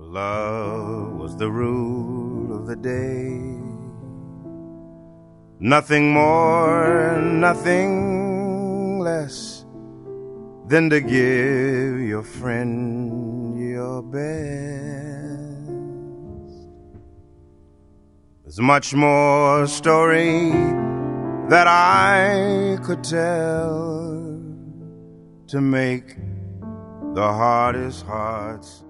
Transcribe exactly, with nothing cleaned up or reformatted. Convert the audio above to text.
Love was the rule of the day. Nothing more, nothing less than to give your friend your best. There's much more story that I could tell to make the hardest hearts